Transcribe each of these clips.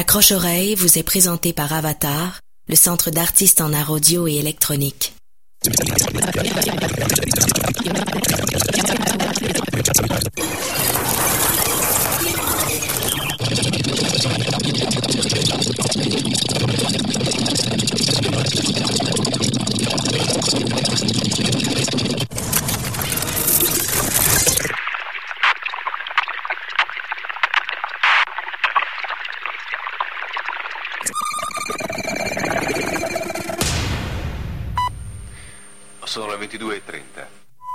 L'accroche-oreille vous est présenté par Avatar, le centre d'artistes en art audio et électronique. Sono le 22:30.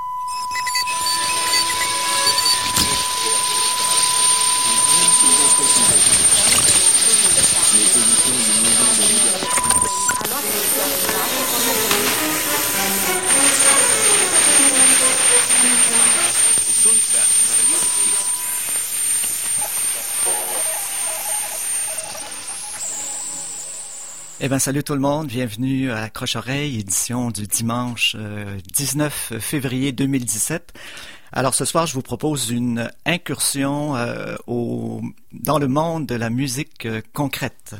Eh bien, salut tout le monde, bienvenue à Accroche-oreille, édition du dimanche 19 février 2017. Alors ce soir, je vous propose une incursion dans le monde de la musique concrète.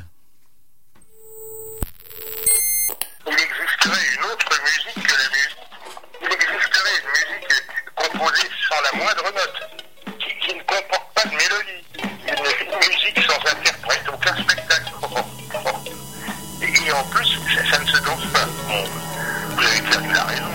Il existerait une autre musique que la musique. Il existerait une musique composée sans la moindre note, qui ne comporte pas de mélodie. Une musique sans interprète, aucun spectacle. Et en plus, ça ne se danse pas. Bon, vous avez peut-être la raison.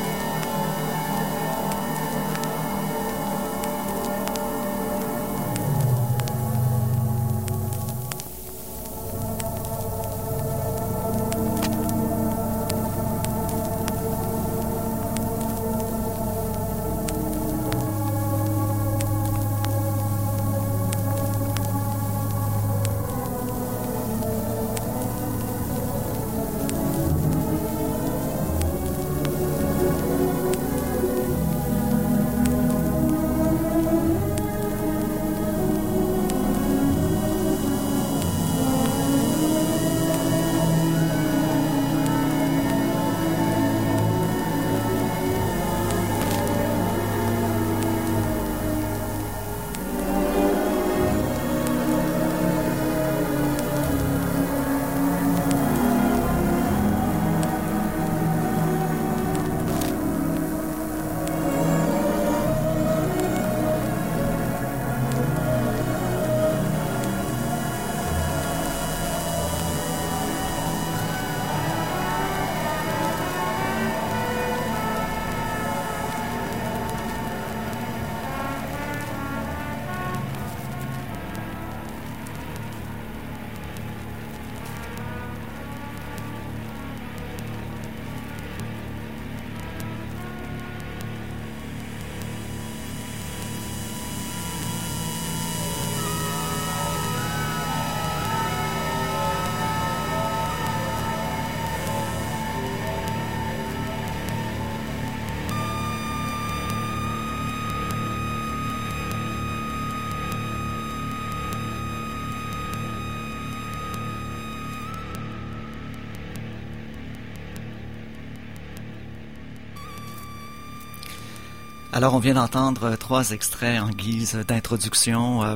Alors, on vient d'entendre 3 extraits en guise d'introduction.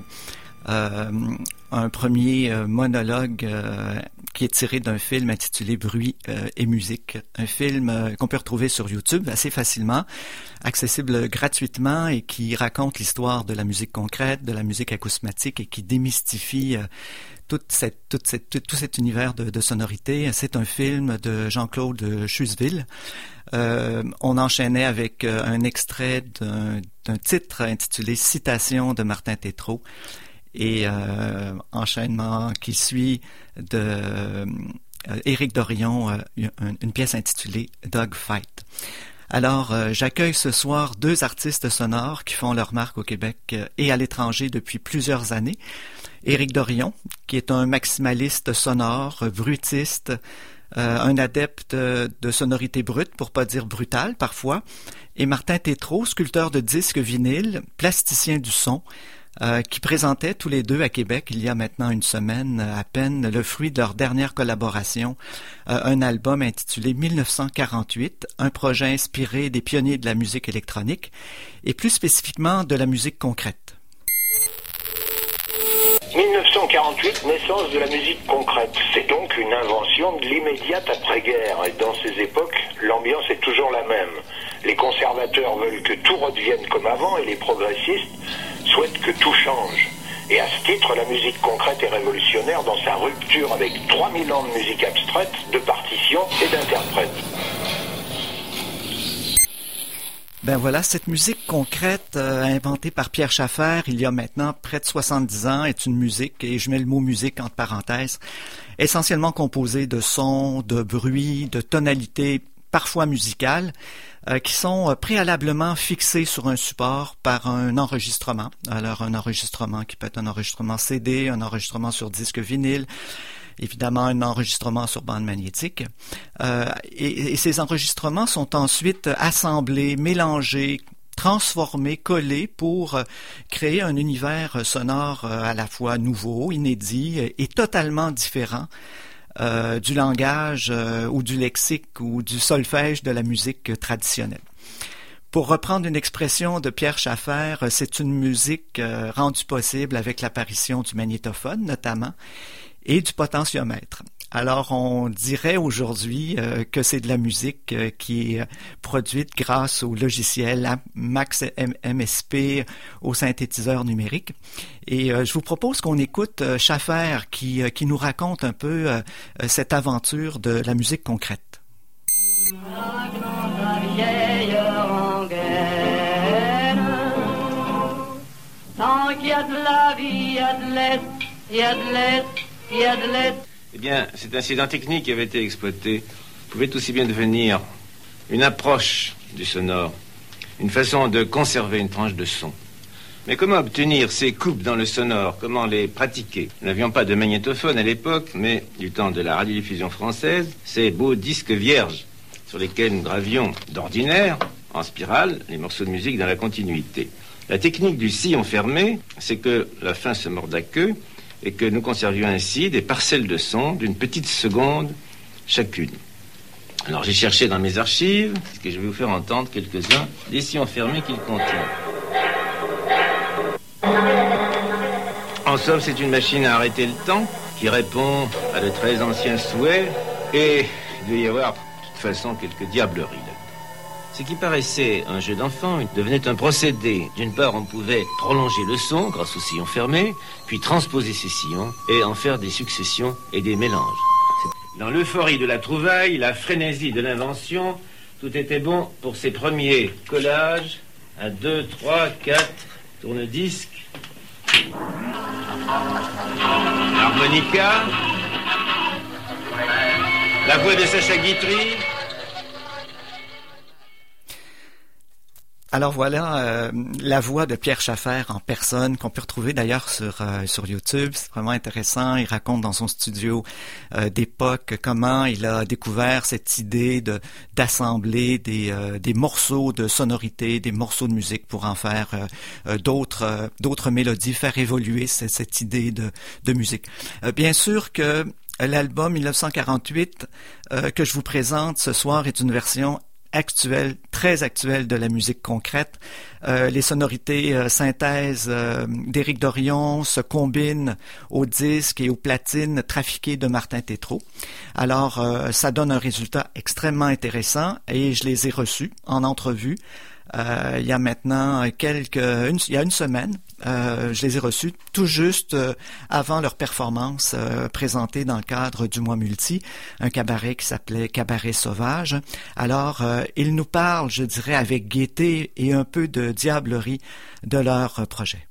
Un premier monologue qui est tiré d'un film intitulé Bruit et musique. Un film qu'on peut retrouver sur YouTube assez facilement, accessible gratuitement et qui raconte l'histoire de la musique concrète, de la musique acousmatique et qui démystifie tout cet univers de sonorité. C'est un film de Jean-Claude Chuseville. On enchaînait avec un extrait d'un titre intitulé Citation de Martin Tétrault et enchaînement qui suit de Éric Dorion, une pièce intitulée Dogfight. Alors, j'accueille ce soir 2 artistes sonores qui font leur marque au Québec et à l'étranger depuis plusieurs années. Éric Dorion, qui est un maximaliste sonore, bruitiste, un adepte de sonorité brute, pour pas dire brutale parfois, et Martin Tétrault, sculpteur de disques vinyles, plasticien du son, qui présentaient tous les deux à Québec il y a maintenant une semaine à peine le fruit de leur dernière collaboration, un album intitulé 1948, un projet inspiré des pionniers de la musique électronique et plus spécifiquement de la musique concrète. 1948. 1948, naissance de la musique concrète. C'est donc une invention de l'immédiate après-guerre. Et dans ces époques, l'ambiance est toujours la même. Les conservateurs veulent que tout redevienne comme avant et les progressistes souhaitent que tout change. Et à ce titre, la musique concrète est révolutionnaire dans sa rupture avec 3000 ans de musique abstraite, de partitions et d'interprètes. Ben voilà, cette musique concrète inventée par Pierre Schaeffer il y a maintenant près de 70 ans est une musique, et je mets le mot musique entre parenthèses, essentiellement composée de sons, de bruits, de tonalités parfois musicales, qui sont préalablement fixés sur un support par un enregistrement. Alors un enregistrement qui peut être un enregistrement CD, un enregistrement sur disque vinyle, évidemment un enregistrement sur bande magnétique. Et ces enregistrements sont ensuite assemblés, mélangés, transformés, collés pour créer un univers sonore à la fois nouveau, inédit et totalement différent du langage ou du lexique ou du solfège de la musique traditionnelle. Pour reprendre une expression de Pierre Schaeffer, c'est une musique rendue possible avec l'apparition du magnétophone notamment et du potentiomètre. Alors, on dirait aujourd'hui que c'est de la musique qui est produite grâce au logiciel Max MSP, au synthétiseur numérique. Et je vous propose qu'on écoute Schaeffer qui nous raconte un peu cette aventure de la musique concrète. Tant qu'il y a de la vie, il y a de l'aide, il y a de l'aide, il y a de l'aide. Eh bien, cet incident technique qui avait été exploité pouvait aussi bien devenir une approche du sonore, une façon de conserver une tranche de son. Mais comment obtenir ces coupes dans le sonore? Comment les pratiquer? Nous n'avions pas de magnétophone à l'époque, mais du temps de la radiodiffusion française, ces beaux disques vierges sur lesquels nous gravions d'ordinaire, en spirale, les morceaux de musique dans la continuité. La technique du sillon fermé, c'est que la fin se mord à queue, et que nous conservions ainsi des parcelles de son d'une petite seconde chacune. Alors j'ai cherché dans mes archives, ce que je vais vous faire entendre quelques-uns des sillons fermés qu'il contient. En somme, c'est une machine à arrêter le temps qui répond à de très anciens souhaits, et il doit y avoir de toute façon quelques diableries là. Ce qui paraissait un jeu d'enfant devenait un procédé. D'une part, on pouvait prolonger le son grâce aux sillons fermés, puis transposer ces sillons et en faire des successions et des mélanges. Dans l'euphorie de la trouvaille, la frénésie de l'invention, tout était bon pour ces premiers collages à 2, 3, 4 tourne-disques, harmonica, la voix de Sacha Guitry. Alors voilà la voix de Pierre Schaeffer en personne qu'on peut retrouver d'ailleurs sur YouTube. C'est vraiment intéressant. Il raconte dans son studio d'époque comment il a découvert cette idée d'assembler des morceaux de sonorité, des morceaux de musique pour en faire d'autres mélodies, faire évoluer cette idée de musique. Bien sûr que l'album 1948 que je vous présente ce soir est une version actuelle, très actuelle de la musique concrète. Les sonorités synthèse d'Éric Dorion se combinent aux disques et aux platines trafiquées de Martin Tétrault. Alors, ça donne un résultat extrêmement intéressant et je les ai reçus en entrevue. Il y a maintenant il y a une semaine, je les ai reçus tout juste avant leur performance présentée dans le cadre du Mois Multi, un cabaret qui s'appelait Cabaret Sauvage. Alors, ils nous parlent, je dirais, avec gaieté et un peu de diablerie de leur projet.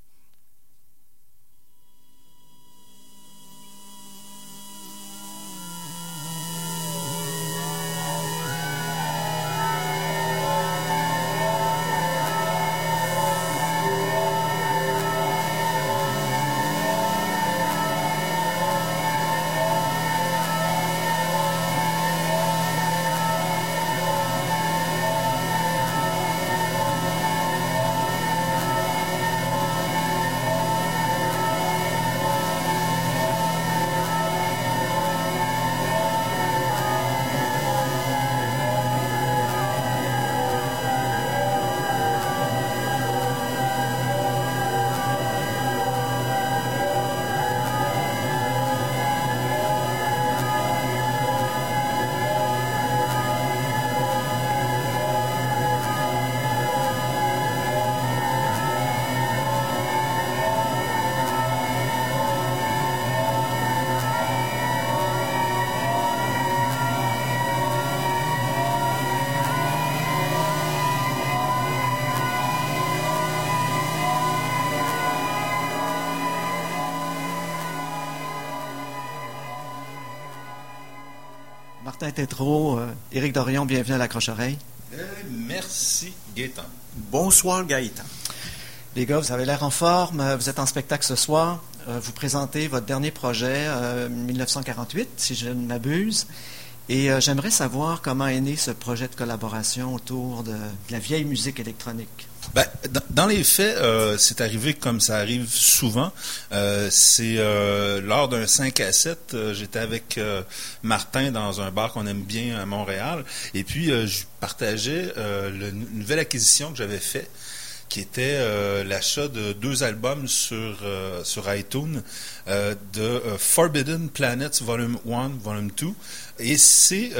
Martin Tétrault, Éric Dorion, bienvenue à l'Accroche-Oreille. Merci, Gaëtan. Bonsoir, Gaëtan. Les gars, vous avez l'air en forme. Vous êtes en spectacle ce soir. Vous présentez votre dernier projet, 1948, si je ne m'abuse. Et j'aimerais savoir comment est né ce projet de collaboration autour de la vieille musique électronique. Ben, dans les faits, c'est arrivé comme ça arrive souvent. C'est lors d'un 5 à 7, j'étais avec Martin dans un bar qu'on aime bien à Montréal. Et puis, je partageais une nouvelle acquisition que j'avais faite, qui était l'achat de 2 albums sur iTunes de Forbidden Planets Volume 1, Volume 2. Et c'est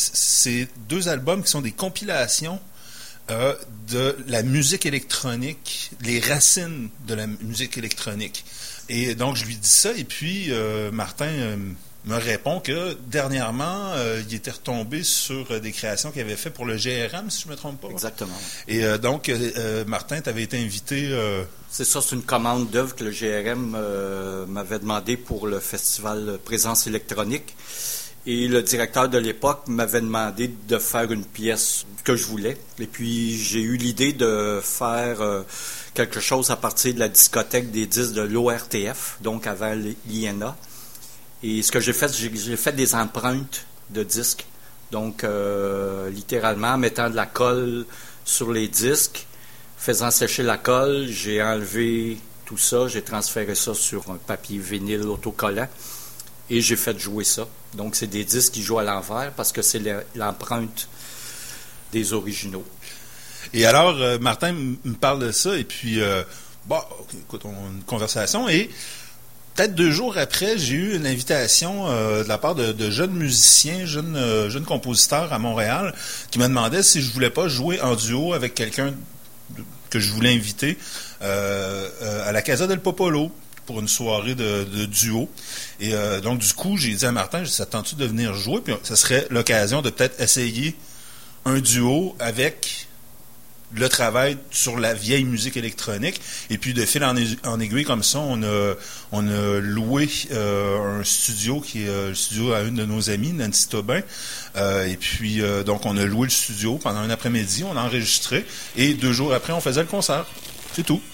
2 albums qui sont des compilations de la musique électronique, les racines de la musique électronique. Et donc, je lui dis ça, et puis Martin me répond que dernièrement, il était retombé sur des créations qu'il avait fait pour le GRM, si je ne me trompe pas. Exactement. Et donc, Martin, tu avais été invité... C'est ça, c'est une commande d'œuvre que le GRM m'avait demandé pour le festival Présence électronique. Et le directeur de l'époque m'avait demandé de faire une pièce que je voulais. Et puis, j'ai eu l'idée de faire quelque chose à partir de la discothèque des disques de l'ORTF, donc avant l'INA. Et ce que j'ai fait des empreintes de disques. Donc, littéralement, en mettant de la colle sur les disques, faisant sécher la colle, j'ai enlevé tout ça, j'ai transféré ça sur un papier vinyle autocollant et j'ai fait jouer ça. Donc, c'est des disques qui jouent à l'envers parce que c'est l'empreinte des originaux. Et alors, Martin me parle de ça et puis, écoute, on a une conversation et peut-être 2 jours après, j'ai eu une invitation de la part de jeunes musiciens, jeunes compositeurs à Montréal qui me demandaient si je voulais pas jouer en duo avec quelqu'un que je voulais inviter à la Casa del Popolo pour une soirée de duo. Et donc, du coup, j'ai dit à Martin, ça te tente-tu de venir jouer? Puis ça serait l'occasion de peut-être essayer un duo avec le travail sur la vieille musique électronique. Et puis, de fil en aiguille comme ça, on a loué un studio qui est le studio à une de nos amies, Nancy Tobin. Et puis, donc, on a loué le studio pendant un après-midi, on a enregistré. Et 2 jours après, on faisait le concert. C'est tout.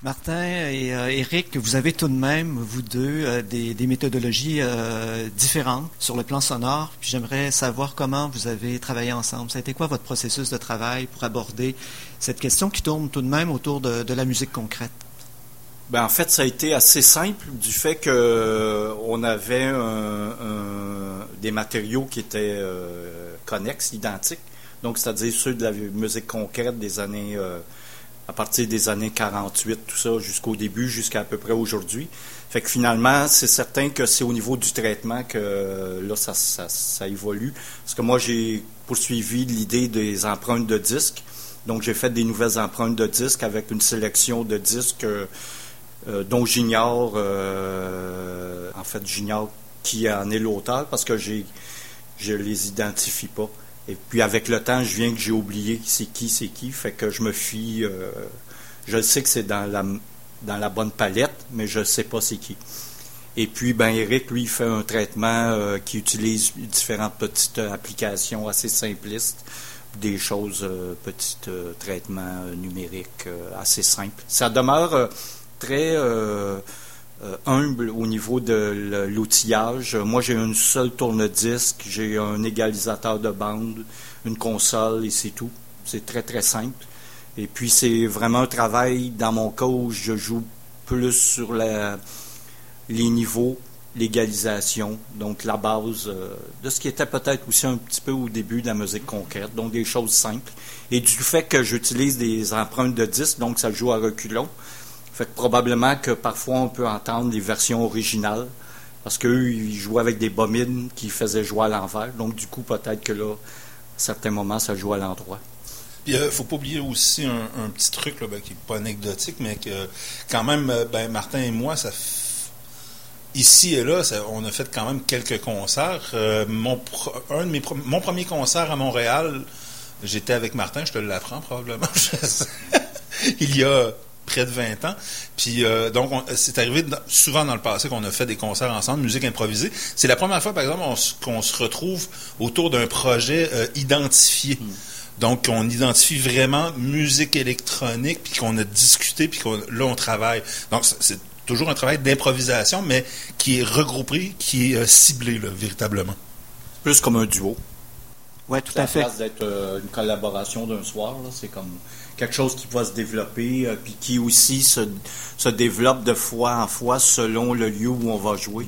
Martin et Éric, vous avez tout de même, vous deux, des méthodologies différentes sur le plan sonore. Puis j'aimerais savoir comment vous avez travaillé ensemble. Ça a été quoi votre processus de travail pour aborder cette question qui tourne tout de même autour de la musique concrète? Ben, en fait, ça a été assez simple du fait que on avait des matériaux qui étaient connexes, identiques. Donc, c'est-à-dire ceux de la musique concrète des années... à partir des années 48, tout ça, jusqu'au début, jusqu'à peu près aujourd'hui. Fait que finalement, c'est certain que c'est au niveau du traitement que là, ça évolue. Parce que moi, j'ai poursuivi l'idée des empreintes de disques. Donc, j'ai fait des nouvelles empreintes de disques avec une sélection de disques dont j'ignore, j'ignore qui en est l'auteur parce que je les identifie pas. Et puis avec le temps, je viens que j'ai oublié c'est qui. Fait que je me fie... je sais que c'est dans la bonne palette, mais je ne sais pas c'est qui. Et puis, ben Éric, lui, il fait un traitement qui utilise différentes petites applications assez simplistes, des choses, petits traitements numériques assez simples. Ça demeure très... humble au niveau de l'outillage. Moi, j'ai une seule tourne-disque, j'ai un égalisateur de bande, une console et c'est tout. C'est très, très simple. Et puis, c'est vraiment un travail, dans mon cas, où je joue plus sur les niveaux, l'égalisation, donc la base de ce qui était peut-être aussi un petit peu au début de la musique concrète, donc des choses simples. Et du fait que j'utilise des empreintes de disque, donc ça joue à reculons, fait que probablement que parfois on peut entendre des versions originales parce qu'eux, ils jouaient avec des bobines qui faisaient jouer à l'envers. Donc du coup, peut-être que là, à certains moments, ça joue à l'endroit. Puis, faut pas oublier aussi un petit truc là, qui n'est pas anecdotique, mais que quand même, Martin et moi, ici et là, on a fait quand même quelques concerts. Mon premier concert à Montréal, j'étais avec Martin, je te l'apprends probablement. Il y a près de 20 ans. Puis donc, c'est arrivé souvent dans le passé qu'on a fait des concerts ensemble, musique improvisée. C'est la première fois, par exemple, qu'on se retrouve autour d'un projet identifié. Donc, on identifie vraiment musique électronique, puis qu'on a discuté, puis là, on travaille. Donc, c'est toujours un travail d'improvisation, mais qui est regroupé, qui est ciblé, là, véritablement. Plus comme un duo. Oui, tout à fait. À la place d'être une collaboration d'un soir, là, c'est comme quelque chose qui va se développer, puis qui aussi se développe de fois en fois selon le lieu où on va jouer.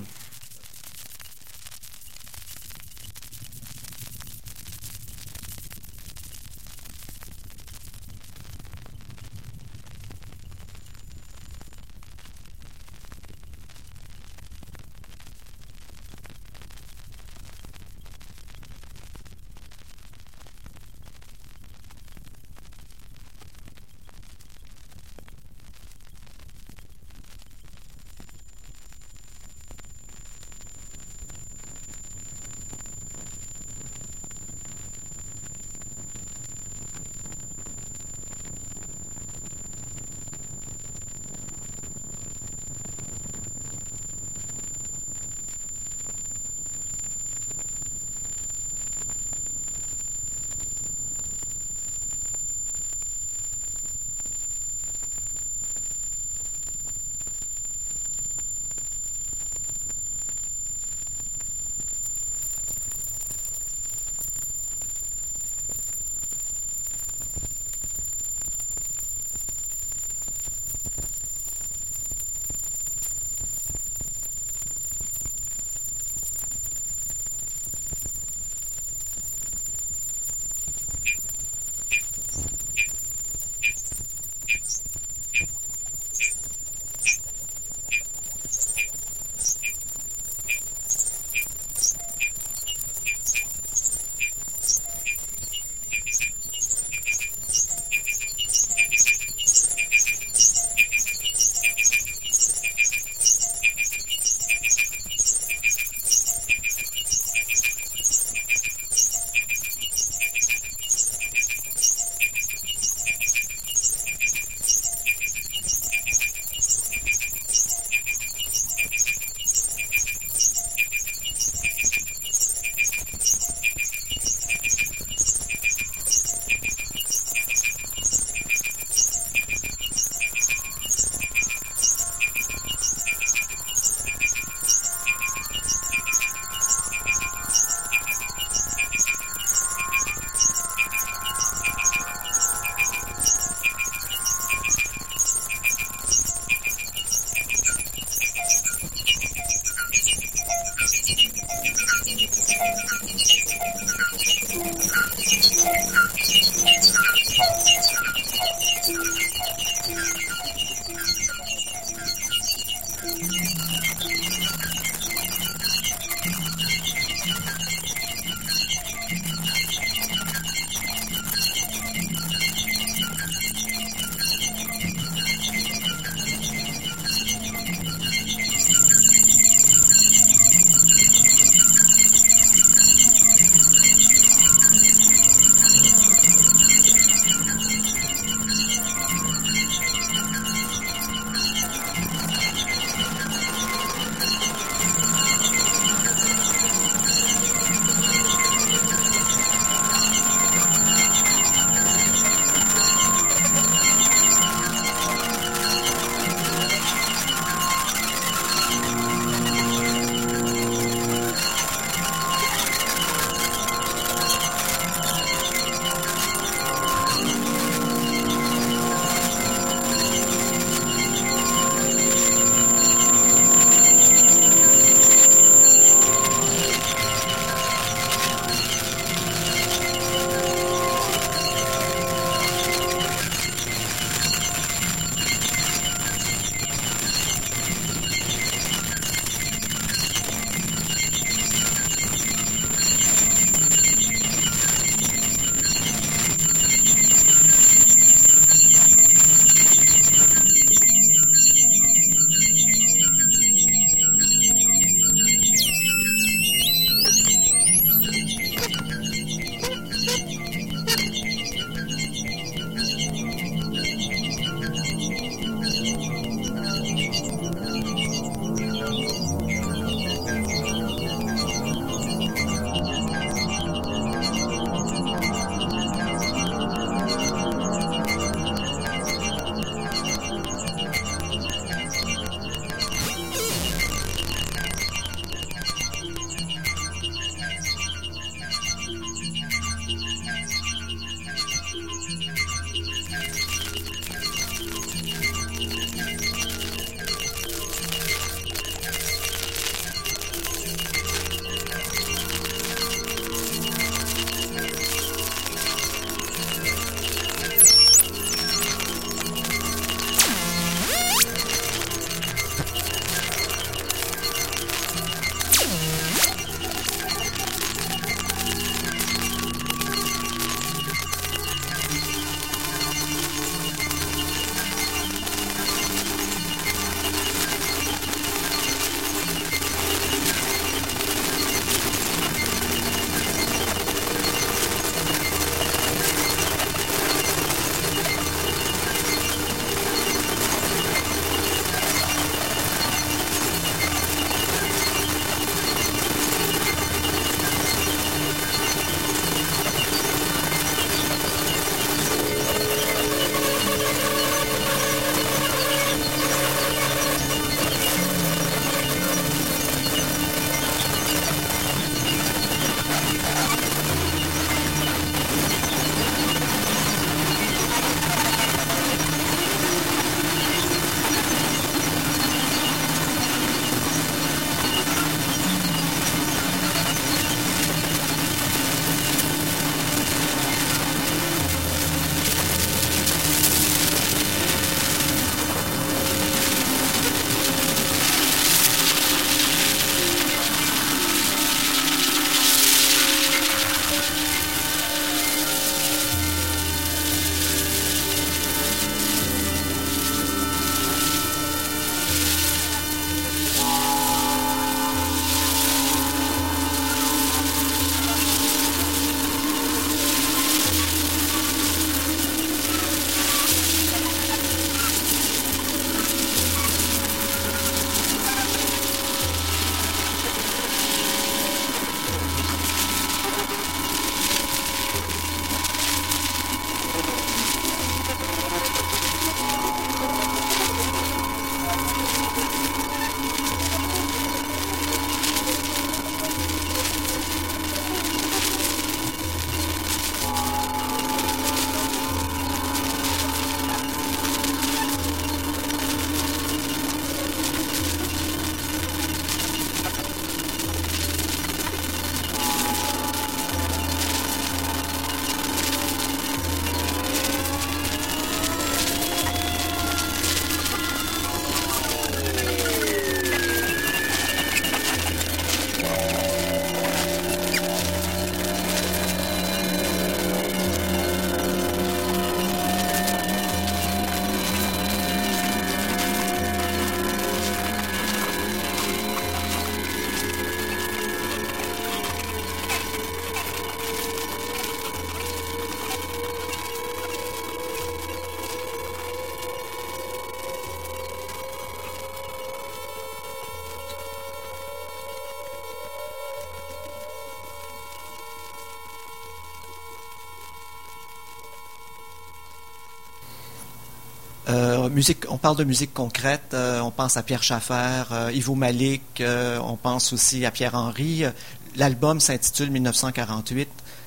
on parle de musique concrète, on pense à Pierre Schaeffer, Ivo Malik, on pense aussi à Pierre Henry. L'album s'intitule 1948.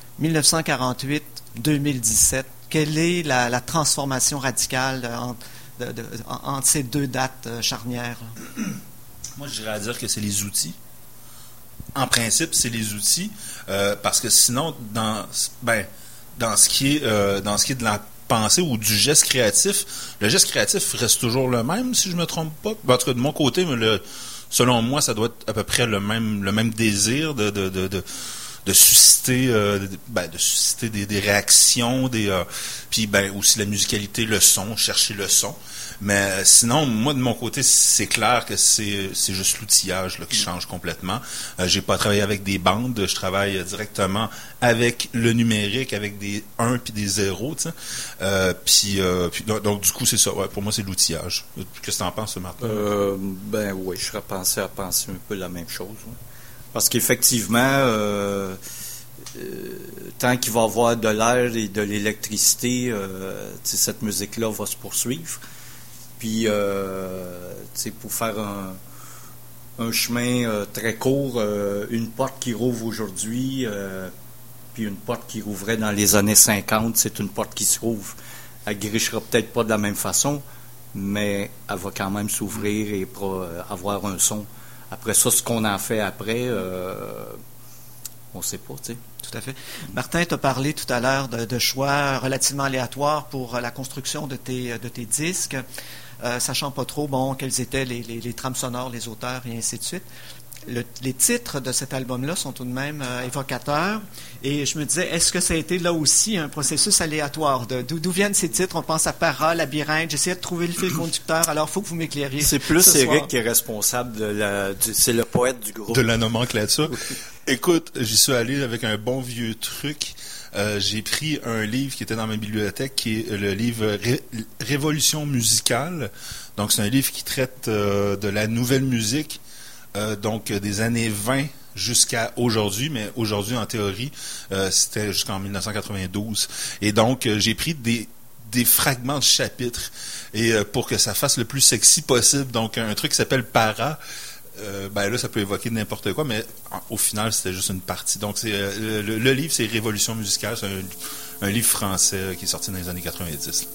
1948-2017, quelle est la transformation radicale entre ces deux dates charnières? Moi, je dirais à dire que c'est les outils. En principe, c'est les outils, parce que sinon, dans ce qui est de la pensée ou du geste créatif, le geste créatif reste toujours le même, si je me trompe pas. En tout cas, de mon côté, selon moi, ça doit être à peu près le même désir de susciter des réactions, puis aussi la musicalité, le son, chercher le son. Mais sinon, moi de mon côté, c'est clair que c'est juste l'outillage là, qui change complètement. J'ai pas travaillé avec des bandes, je travaille directement avec le numérique, avec des 1 puis des 0, tu sais. Donc du coup, c'est ça. Ouais, pour moi, c'est l'outillage. Qu'est-ce que t'en penses, Martin? Oui, je serais pensé à penser un peu la même chose. Ouais. Parce qu'effectivement, tant qu'il va y avoir de l'air et de l'électricité, cette musique-là va se poursuivre. Puis, pour faire un chemin très court, une porte qui rouvre aujourd'hui, puis une porte qui rouvrait dans les années 50, c'est une porte qui se rouvre. Elle grichera peut-être pas de la même façon, mais elle va quand même s'ouvrir et avoir un son. Après ça, ce qu'on en fait après, on ne sait pas, tu sais. Tout à fait. Martin, tu as parlé tout à l'heure de choix relativement aléatoires pour la construction de tes disques, sachant pas trop, quels étaient les trames sonores, les auteurs et ainsi de suite. Les titres de cet album-là sont tout de même évocateurs. Et je me disais, est-ce que ça a été là aussi un processus aléatoire? D'où viennent ces titres? On pense à Para, Labyrinthe. J'essayais de trouver le fil conducteur. Alors, il faut que vous m'éclairiez. C'est plus Eric qui est responsable c'est le poète du groupe. De la nomenclature. Écoute, j'y suis allé avec un bon vieux truc. J'ai pris un livre qui était dans ma bibliothèque, qui est le livre Révolution musicale. Donc, c'est un livre qui traite de la nouvelle musique, donc des années 20 jusqu'à aujourd'hui, mais aujourd'hui, en théorie, c'était jusqu'en 1992. Et donc, j'ai pris des fragments de chapitres, et pour que ça fasse le plus sexy possible, donc un truc qui s'appelle Para. Là, ça peut évoquer n'importe quoi, mais au final, c'était juste une partie. Donc, c'est le livre, c'est Révolution musicale. C'est un livre français qui est sorti dans les années 90.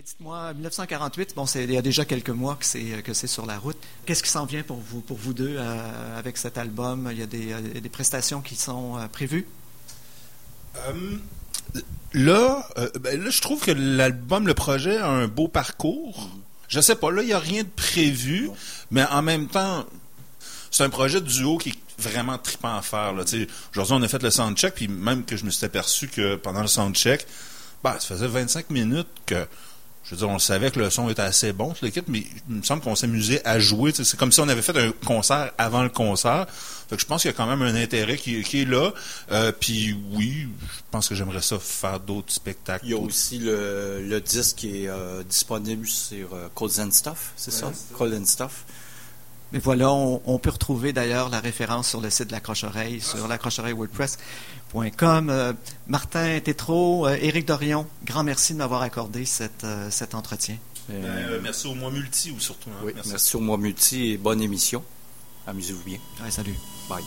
Dites-moi, 1948, bon, il y a déjà quelques mois que c'est sur la route. Qu'est-ce qui s'en vient pour vous deux avec cet album? Il y a des prestations qui sont prévues? Là, je trouve que l'album, le projet a un beau parcours. Je sais pas, là, il n'y a rien de prévu, mais en même temps, c'est un projet de duo qui est vraiment trippant à faire. Là. Aujourd'hui, on a fait le soundcheck, puis même que je me suis aperçu que pendant le soundcheck, ça faisait 25 minutes que, je veux dire, on savait que le son était assez bon, toute l'équipe, mais il me semble qu'on s'amusait à jouer. C'est comme si on avait fait un concert avant le concert. Fait que je pense qu'il y a quand même un intérêt qui est là. Puis oui, je pense que j'aimerais ça faire d'autres spectacles. Il y a aussi le disque qui est disponible sur Codes and Stuff, c'est ça? Codes and Stuff. Mais voilà, on peut retrouver d'ailleurs la référence sur le site de l'Accroche-Oreille, sur l'accroche-oreille.wordpress.com. Martin Tétrault, Éric Dorion, grand merci de m'avoir accordé cet entretien. Merci au Moi Multi, ou surtout. Hein? Oui, merci au Moi Multi et bonne émission. Amusez-vous bien. Ouais, salut. Bye.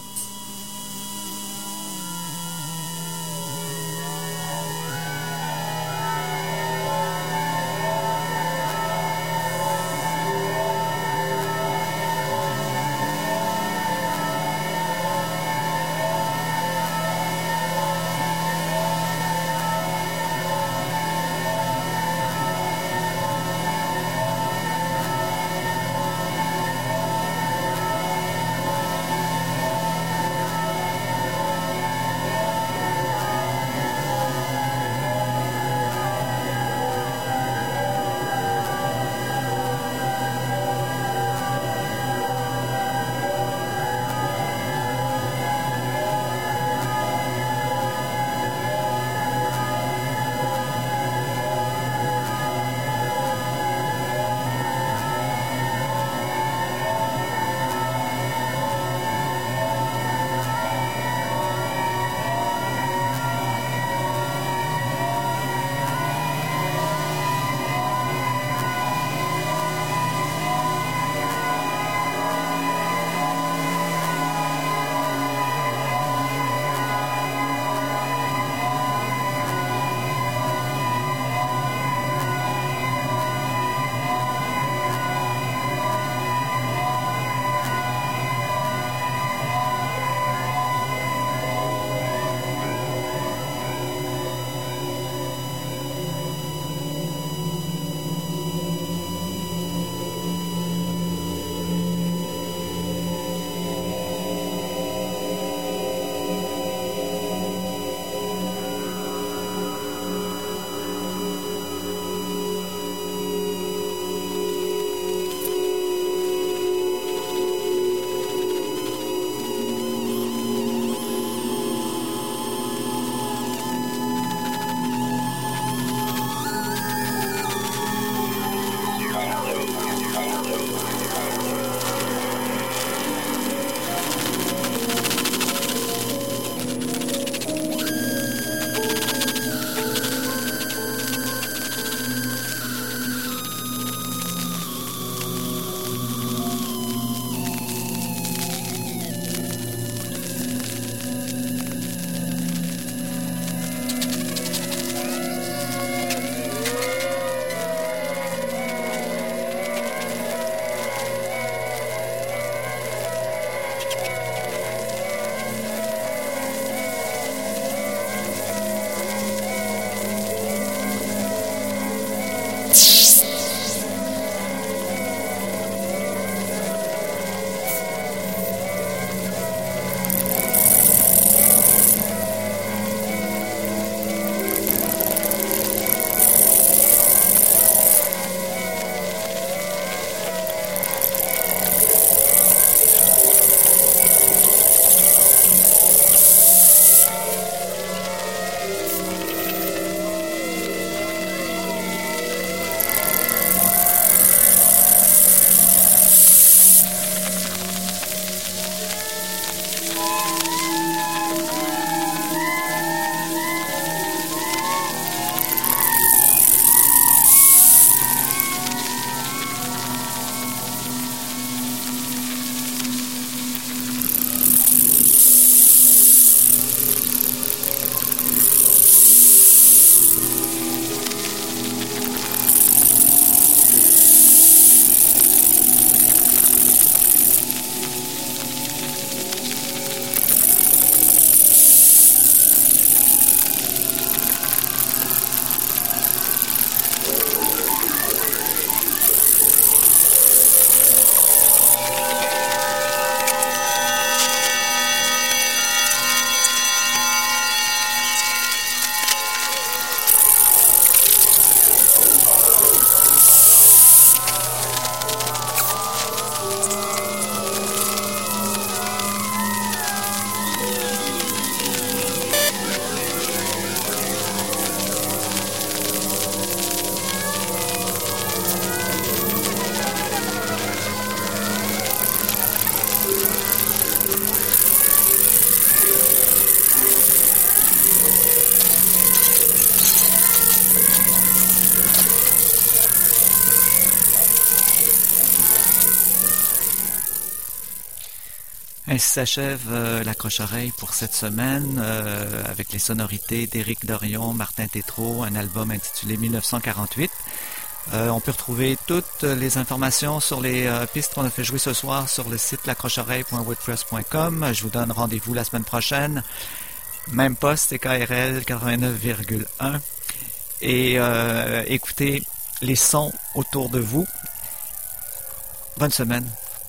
Ainsi s'achève l'accroche-oreille pour cette semaine avec les sonorités d'Éric Dorion, Martin Tétrault, un album intitulé 1948. On peut retrouver toutes les informations sur les pistes qu'on a fait jouer ce soir sur le site l'accroche-oreille.wordpress.com. Je vous donne rendez-vous la semaine prochaine. Même poste, CKRL 89,1. Et écoutez les sons autour de vous. Bonne semaine.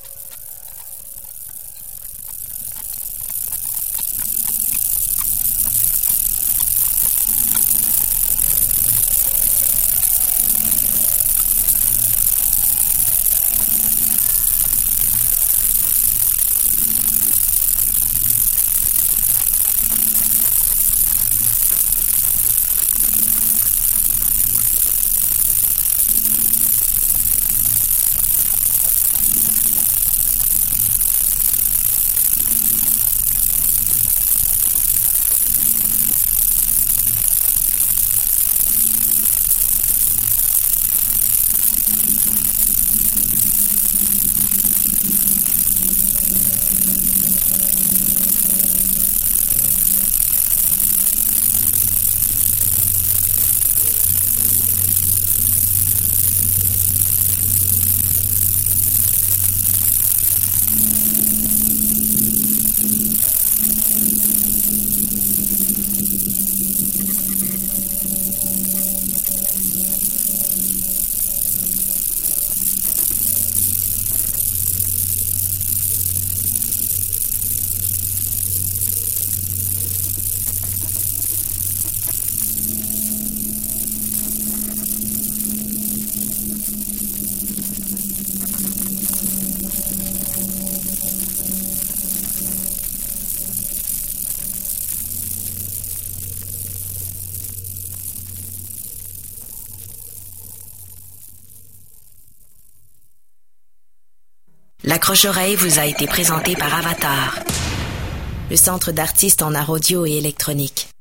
L'accroche-oreille vous a été présenté par Avatar, le centre d'artistes en art audio et électronique.